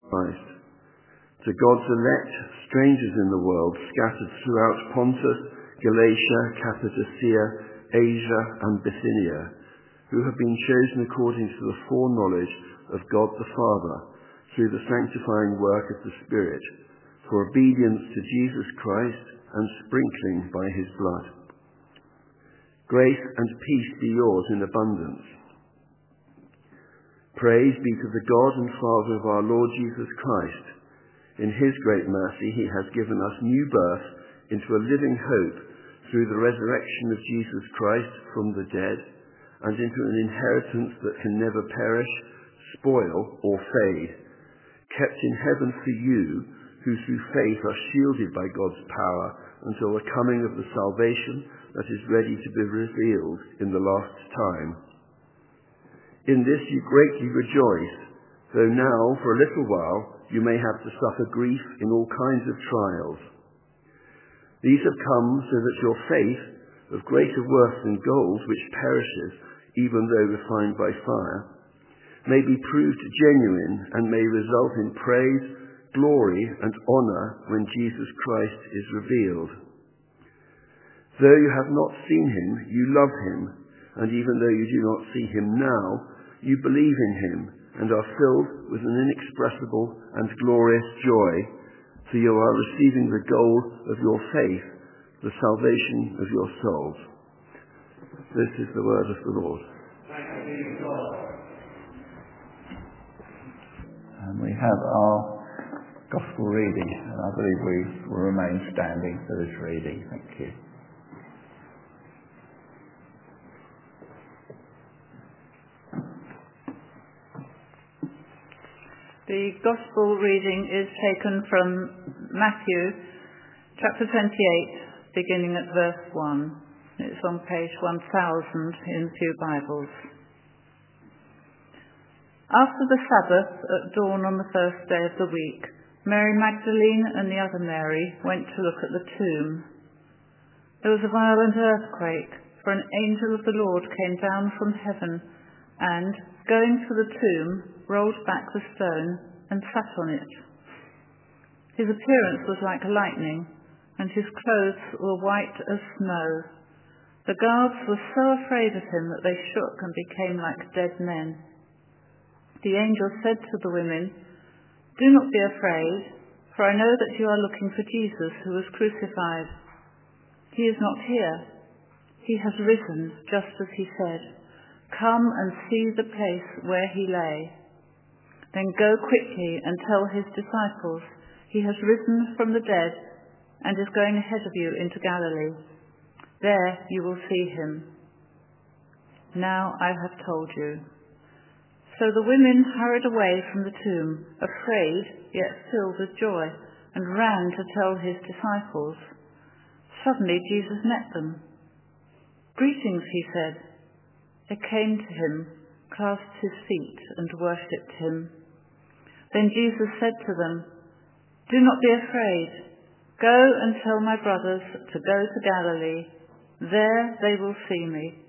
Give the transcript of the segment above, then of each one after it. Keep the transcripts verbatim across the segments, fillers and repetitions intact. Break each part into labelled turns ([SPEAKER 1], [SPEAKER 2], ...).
[SPEAKER 1] Christ. To God's elect, strangers in the world, scattered throughout Pontus, Galatia, Cappadocia, Asia, and Bithynia, who have been chosen according to the foreknowledge of God the Father, through the sanctifying work of the Spirit, for obedience to Jesus Christ and sprinkling by his blood. Grace and peace be yours in abundance. Praise be to the God and Father of our Lord Jesus Christ. In his great mercy he has given us new birth into a living hope through the resurrection of Jesus Christ from the dead, and into an inheritance that can never perish, spoil, or fade, kept in heaven for you, who through faith are shielded by God's power until the coming of the salvation that is ready to be revealed in the last time. In this you greatly rejoice, though now for a little while you may have to suffer grief in all kinds of trials. These have come so that your faith, of greater worth than gold which perishes even though refined by fire, may be proved genuine and may result in praise, glory, and honour when Jesus Christ is revealed. Though you have not seen him, you love him, and even though you do not see him now, you believe in him and are filled with an inexpressible and glorious joy, for you are receiving the goal of your faith, the salvation of your souls. This is the word of the Lord.
[SPEAKER 2] Thanks be to God.
[SPEAKER 3] And we have our Gospel reading, and I believe we will remain standing for this reading. Thank you.
[SPEAKER 4] The Gospel reading is taken from Matthew chapter twenty-eight, beginning at verse one. It's on page one thousand in the Pew Bibles. After the Sabbath, at dawn on the first day of the week, Mary Magdalene and the other Mary went to look at the tomb. There was a violent earthquake, for an angel of the Lord came down from heaven and, going to the tomb, rolled back the stone and sat on it. His appearance was like lightning, and his clothes were white as snow. The guards were so afraid of him that they shook and became like dead men. The angel said to the women, "Do not be afraid, for I know that you are looking for Jesus who was crucified. He is not here. He has risen, just as he said. Come and see the place where he lay. Then go quickly and tell his disciples, he has risen from the dead and is going ahead of you into Galilee. There you will see him. Now I have told you." So the women hurried away from the tomb, afraid yet filled with joy, and ran to tell his disciples. Suddenly Jesus met them. "Greetings," he said. They came to him, clasped his feet, and worshipped him. Then Jesus said to them, "Do not be afraid. Go and tell my brothers to go to Galilee. There they will see me."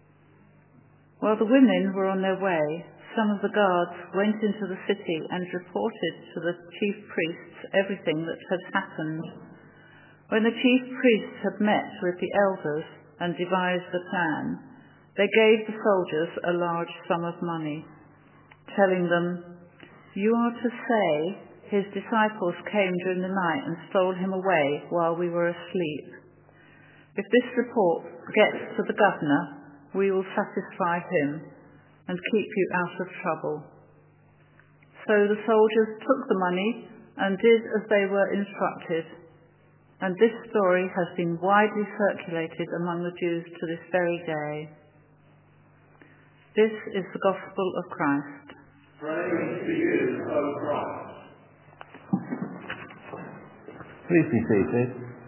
[SPEAKER 4] While the women were on their way, some of the guards went into the city and reported to the chief priests everything that had happened. When the chief priests had met with the elders and devised a plan, they gave the soldiers a large sum of money, telling them, "You are to say, his disciples came during the night and stole him away while we were asleep. If this report gets to the governor, we will satisfy him and keep you out of trouble." So the soldiers took the money and did as they were instructed. And this story has been widely circulated among the Jews to this very day. This is the gospel of Christ.
[SPEAKER 2] Praise to you, O Christ.
[SPEAKER 3] Please be seated.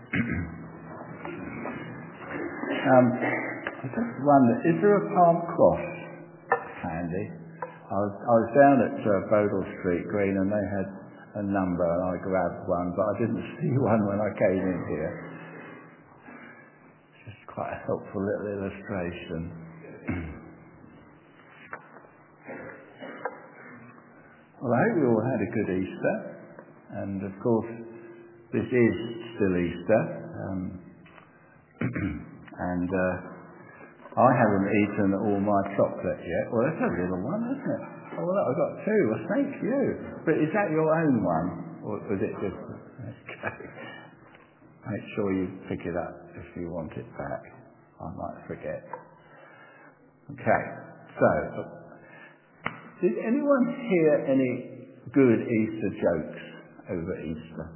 [SPEAKER 3] um, I just wonder, is there a palm cross handy? I was, I was down at uh, Bodle Street Green and they had a number and I grabbed one, but I didn't see one when I came in here. It's just quite a helpful little illustration. Well, I hope you all had a good Easter. And, of course, this is still Easter. Um, and uh, I haven't eaten all my chocolate yet. Well, that's a little one, isn't it? Oh, well, I've got two. Well, thank you. But is that your own one? Or was it just... Okay. Make sure you pick it up if you want it back. I might forget. Okay. So, did anyone hear any good Easter jokes over Easter?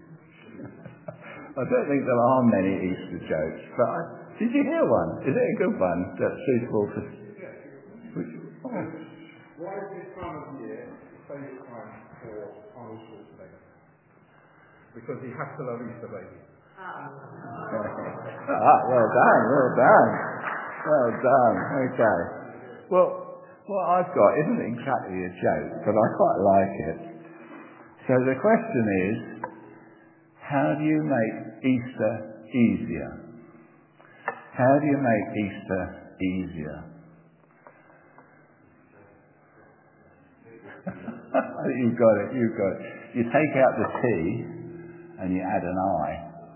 [SPEAKER 3] I don't think there are many Easter jokes, but I, did you hear one? Is it a good one that's suitable for... Which, oh.
[SPEAKER 5] Why is this time of year favourite time for Arnold Schwarzenegger? Because he has to love Easter baby.
[SPEAKER 3] ah, well done, well done. Well done, okay. Well, what I've got isn't exactly a joke, but I quite like it. So the question is, how do you make Easter easier? How do you make Easter easier? You've got it, you've got it. You take out the T and you add an I.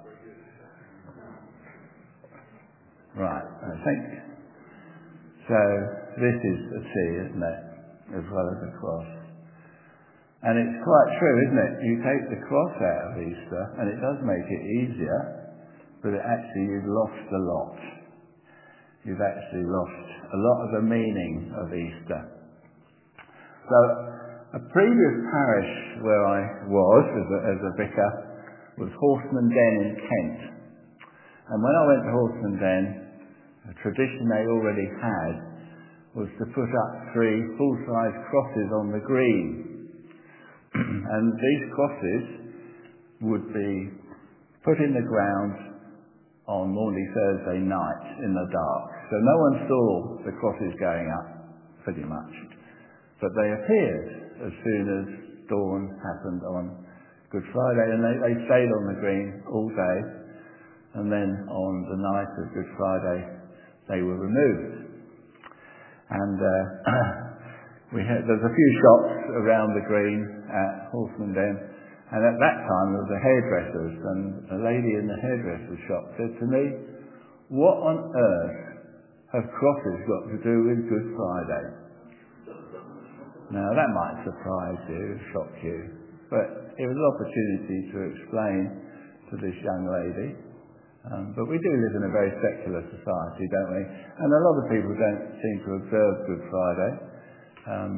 [SPEAKER 3] Right, I think. So this is a T, isn't it? As well as a cross. And it's quite true, isn't it? You take the cross out of Easter and it does make it easier, but it actually you've lost a lot. You've actually lost a lot of the meaning of Easter. So a previous parish where I was as a, as a vicar was Horseman Den in Kent. And when I went to Horseman Den, a tradition they already had was to put up three full-size crosses on the green. And these crosses would be put in the ground on Maundy Thursday night in the dark. So no one saw the crosses going up, pretty much. But they appeared as soon as dawn happened on Good Friday, and they, they stayed on the green all day. And then on the night of Good Friday, they were removed. And uh, we had, there's a few shops around the green at Horseman Den, and at that time there was a hairdresser's, and a lady in the hairdresser's shop said to me, "What on earth have crosses got to do with Good Friday?" Now that might surprise you, shock you, but it was an opportunity to explain to this young lady. Um, but we do live in a very secular society, don't we? And a lot of people don't seem to observe Good Friday um,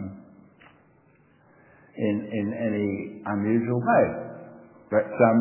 [SPEAKER 3] in in any unusual way. But um,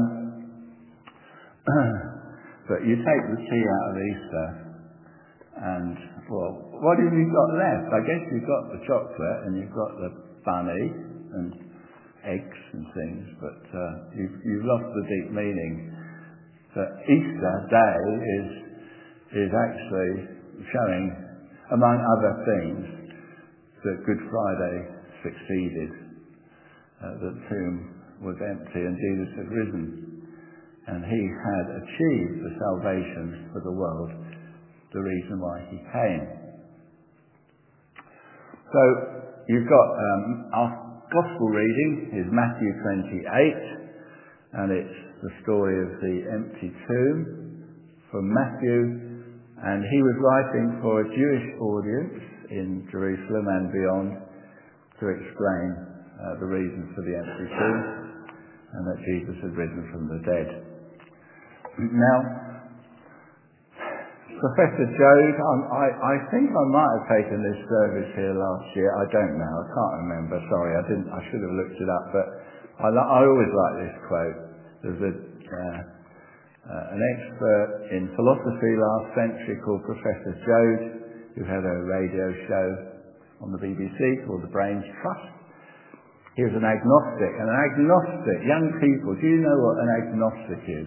[SPEAKER 3] but you take the tea out of Easter, and well, what have you got left? I guess you've got the chocolate and you've got the bunny and eggs and things, but uh, you've you've lost the deep meaning. That Easter Day is is actually showing, among other things, that Good Friday succeeded. Uh, the tomb was empty and Jesus had risen. And he had achieved the salvation for the world, the reason why he came. So you've got um, our Gospel reading is Matthew twenty-eight, and it's the story of the empty tomb from Matthew, and he was writing for a Jewish audience in Jerusalem and beyond to explain uh, the reason for the empty tomb and that Jesus had risen from the dead. Now, Professor Jode, I, I think I might have taken this service here last year. I don't know. I can't remember. Sorry, I didn't. I should have looked it up. But I, I always like this quote. There's a, uh, uh, an expert in philosophy last century called Professor Jode, who had a radio show on the B B C called The Brains Trust. He was an agnostic. And an agnostic, young people, do you know what an agnostic is?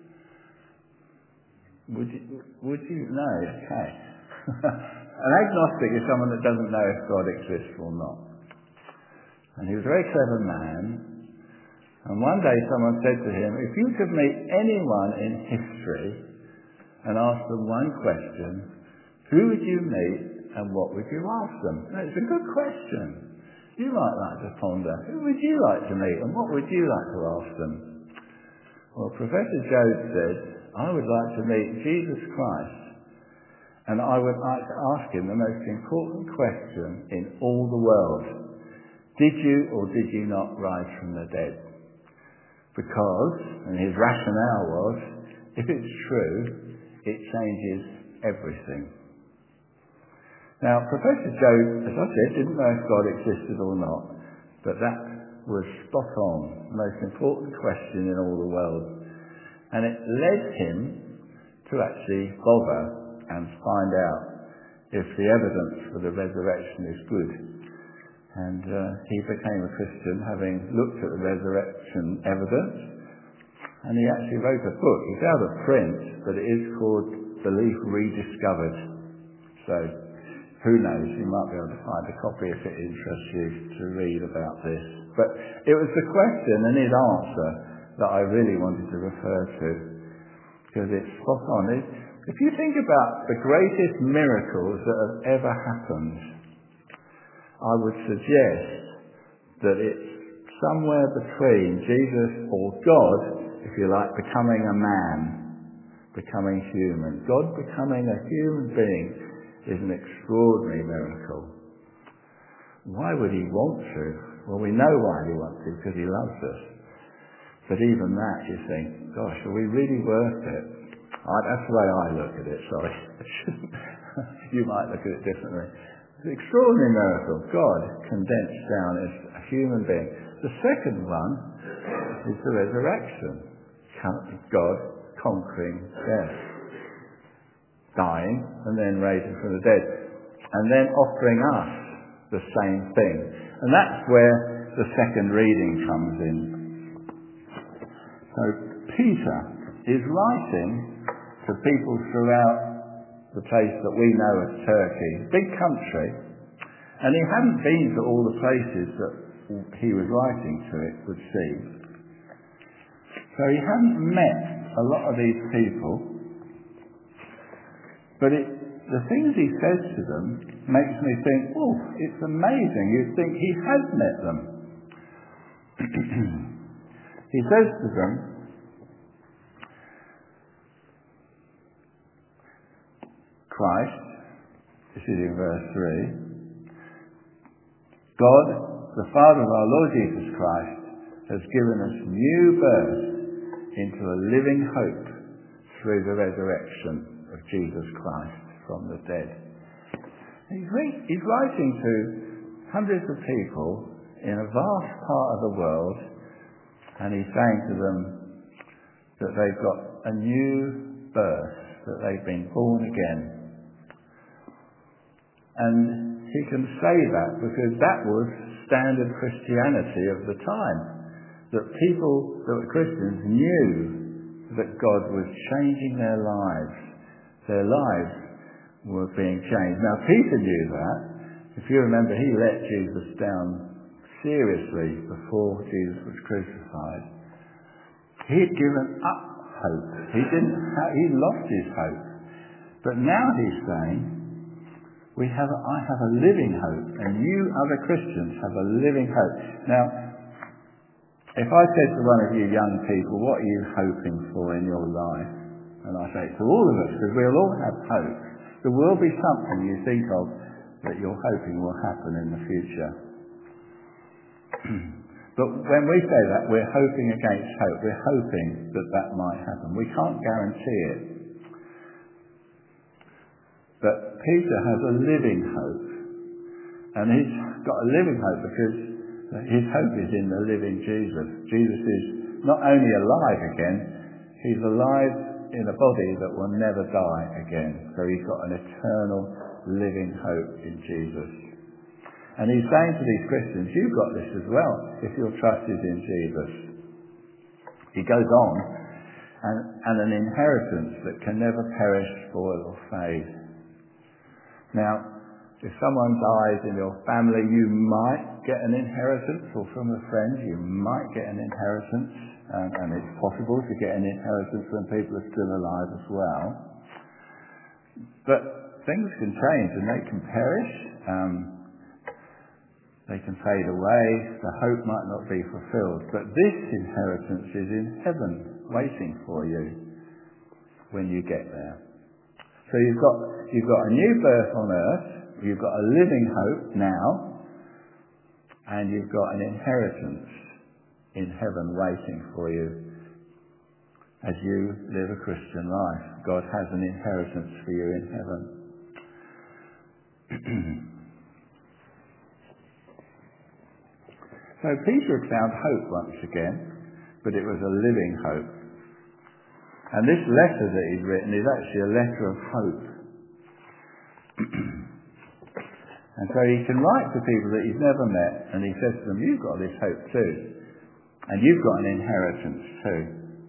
[SPEAKER 3] Would you, would you know? Okay. An agnostic is someone that doesn't know if God exists or not. And he was a very clever man. And one day someone said to him, if you could meet anyone in history and ask them one question, who would you meet and what would you ask them? Now, it's a good question. you might like to ponder. Who would you like to meet, and what would you like to ask them? Well, Professor Joad said, I would like to meet Jesus Christ, and I would like to ask him the most important question in all the world. Did you or did you not rise from the dead? Because, and his rationale was, if it's true, it changes everything. Now, Professor Joad, as I said, didn't know if God existed or not, but that was spot on, the most important question in all the world. And it led him to actually bother and find out if the evidence for the resurrection is good. And uh, he became a Christian having looked at the resurrection evidence, and he actually wrote a book. It's out of print, but it is called Belief Rediscovered. So, who knows, you might be able to find a copy if it interests you to read about this. But it was the question and his answer that I really wanted to refer to, because it's spot on. If you think about the greatest miracles that have ever happened, I would suggest that it's somewhere between Jesus or God, if you like, becoming a man, becoming human. God becoming a human being is an extraordinary miracle. Why would he want to? Well, we know why he wants to, because he loves us. But even that, you think, gosh, are we really worth it? I, that's the way I look at it, sorry. You might look at it differently. It's an extraordinary miracle. God condensed down as a human being. The second one is the resurrection. God conquering death. Dying and then raising from the dead. And then offering us the same thing. And that's where the second reading comes in. So Peter is writing to people throughout the place that we know as Turkey, big country, and he hadn't been to all the places that he was writing to, it would seem. So he hadn't met a lot of these people, but it, the things he says to them makes me think, oh, it's amazing. You'd think he has met them. He says to them, Christ, this is in verse three, God, the Father of our Lord Jesus Christ, has given us new birth into a living hope through the resurrection of Jesus Christ from the dead. He's, re- he's writing to hundreds of people in a vast part of the world, and he's saying to them that they've got a new birth, that they've been born again. And he can say that because that was standard Christianity of the time. That people that were Christians knew that God was changing their lives. Their lives were being changed. Now Peter knew that. If you remember, he let Jesus down seriously before Jesus was crucified. He had given up hope. He didn't. Ha- he lost his hope. But now he's saying, We have, I have a living hope, and you other Christians have a living hope. Now, if I said to one of you young people, what are you hoping for in your life? And I say to all of us, because we'll all have hope, there will be something you think of that you're hoping will happen in the future. But when we say that, we're hoping against hope. We're hoping that that might happen. We can't guarantee it. But Peter has a living hope. And he's got a living hope because his hope is in the living Jesus. Jesus is not only alive again, he's alive in a body that will never die again. So he's got an eternal living hope in Jesus. And he's saying to these Christians, you've got this as well, if your trust is in Jesus. He goes on, and, and an inheritance that can never perish, spoil or fade. Now, if someone dies in your family, you might get an inheritance, or from a friend, you might get an inheritance, and, and it's possible to get an inheritance when people are still alive as well. But things can change and they can perish. Um, They can fade away, the hope might not be fulfilled, but this inheritance is in heaven, waiting for you when you get there. So you've got, you've got a new birth on earth, you've got a living hope now, and you've got an inheritance in heaven waiting for you as you live a Christian life. God has an inheritance for you in heaven. So Peter had found hope once again, but it was a living hope. And this letter that he's written is actually a letter of hope. And so he can write to people that he's never met, and he says to them, you've got this hope too. And you've got an inheritance too.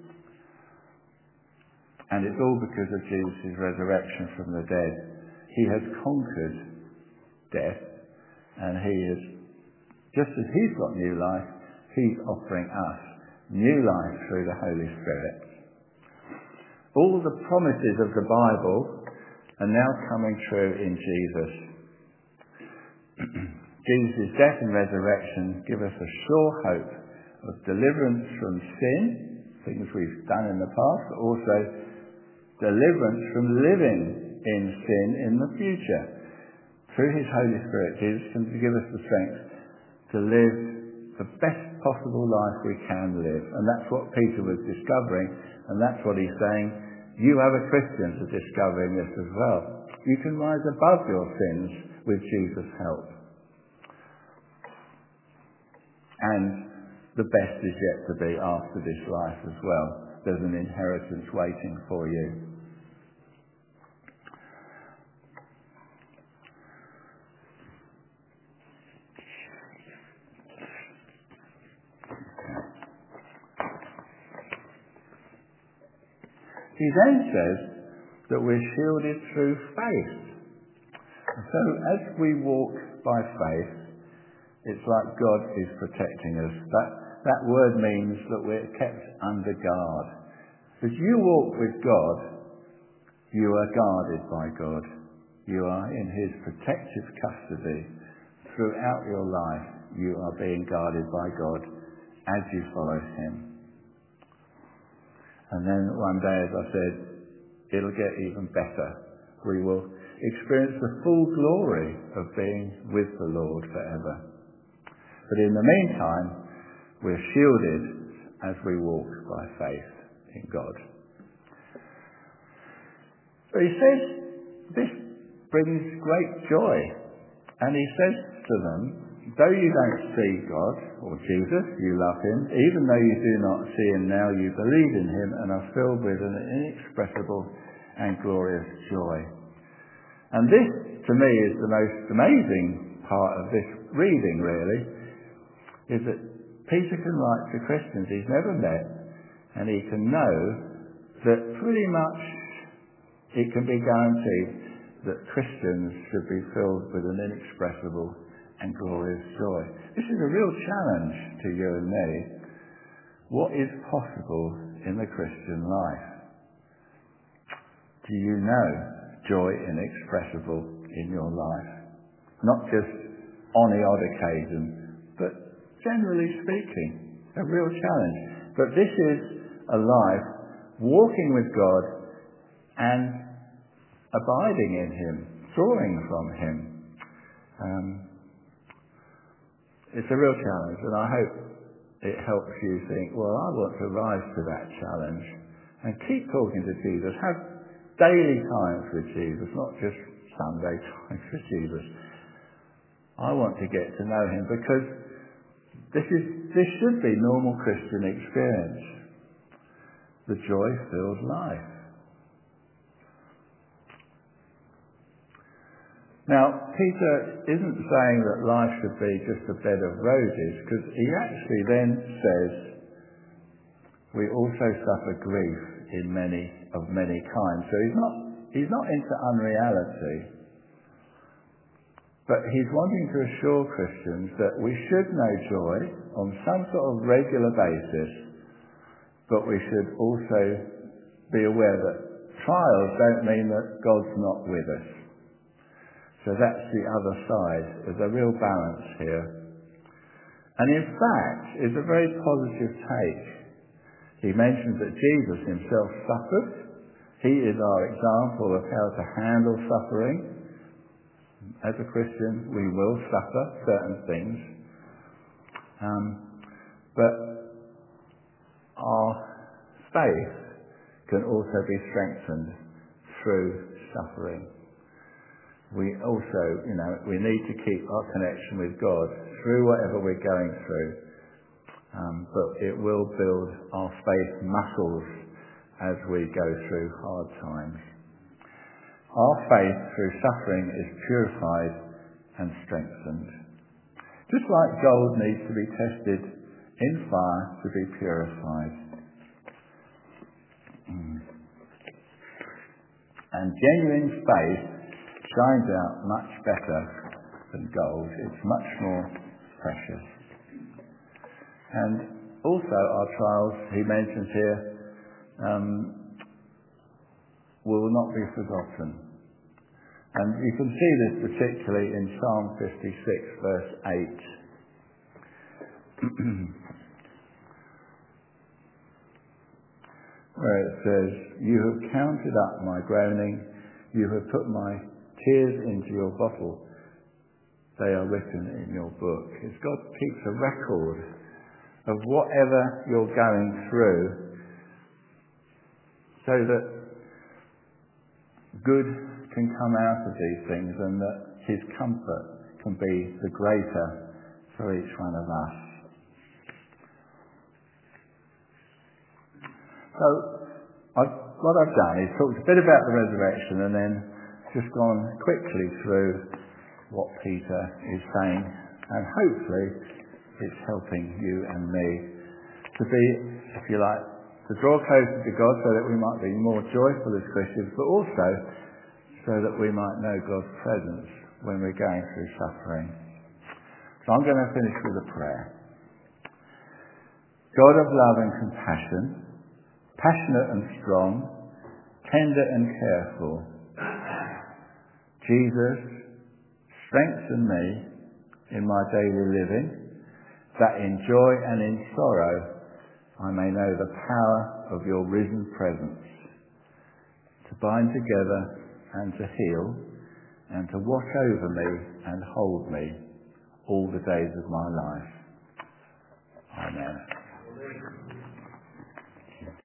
[SPEAKER 3] And it's all because of Jesus' resurrection from the dead. He has conquered death, and he is, just as he's got new life, he's offering us new life through the Holy Spirit. All the promises of the Bible are now coming true in Jesus. Jesus' death and resurrection give us a sure hope of deliverance from sin, things we've done in the past, but also deliverance from living in sin in the future. Through his Holy Spirit, Jesus can give us the strength to live the best possible life we can live. And that's what Peter was discovering, and that's what he's saying. You other Christians are discovering this as well. You can rise above your sins with Jesus' help. And the best is yet to be after this life as well. There's an inheritance waiting for you. He then says that we're shielded through faith. So as we walk by faith, it's like God is protecting us. That, that word means that we're kept under guard. As you walk with God, you are guarded by God. You are in his protective custody. Throughout your life, you are being guarded by God as you follow him. And then one day, as I said, it'll get even better. We will experience the full glory of being with the Lord forever. But in the meantime, we're shielded as we walk by faith in God. So he says this brings great joy. And he says to them, though you don't see God or Jesus, you love him. Even though you do not see him now, you believe in him and are filled with an inexpressible and glorious joy. And this, to me, is the most amazing part of this reading, really, is that Peter can write to Christians he's never met, and he can know that pretty much it can be guaranteed that Christians should be filled with an inexpressible and glorious joy. This is a real challenge to you and me. What is possible in the Christian life? Do you know joy inexpressible in your life? Not just on the odd occasion, but generally speaking, a real challenge. But this is a life walking with God and abiding in him, drawing from him. Um, it's a real challenge, and I hope it helps you think, well, I want to rise to that challenge and keep talking to Jesus. Have daily times with Jesus, not just Sunday times with Jesus. I want to get to know him because this is this should be normal Christian experience. The joy-filled life. Now, Peter isn't saying that life should be just a bed of roses, because he actually then says we also suffer grief in many of many kinds. So he's not he's not into unreality. But he's wanting to assure Christians that we should know joy on some sort of regular basis, but we should also be aware that trials don't mean that God's not with us. So that's the other side. There's a real balance here. And in fact, it's a very positive take. He mentions that Jesus himself suffered. He is our example of how to handle suffering. As a Christian, we will suffer certain things. Um, but our faith can also be strengthened through suffering. We also, you know, we need to keep our connection with God through whatever we're going through. Um, but it will build our faith muscles as we go through hard times. Our faith through suffering is purified and strengthened. Just like gold needs to be tested in fire to be purified. Mm. And genuine faith shines out much better than gold. It's much more precious. And also our trials, he mentions here, um, will not be forgotten. And you can see this particularly in Psalm fifty-six, verse eight. Where it says, "You have counted up my groaning, you have put my tears into your bottle, they are written in your book." It's God keeps a record of whatever you're going through, so that good can come out of these things and that his comfort can be the greater for each one of us. So, I've, what I've done is talked a bit about the resurrection and then just gone quickly through what Peter is saying, and hopefully it's helping you and me to be, if you like, to draw closer to God so that we might be more joyful as Christians, but also so that we might know God's presence when we're going through suffering. So I'm going to finish with a prayer. God of love and compassion, passionate and strong, tender and careful, Jesus, strengthen me in my daily living, that in joy and in sorrow I may know the power of your risen presence, to bind together and to heal, and to watch over me and hold me all the days of my life. Amen.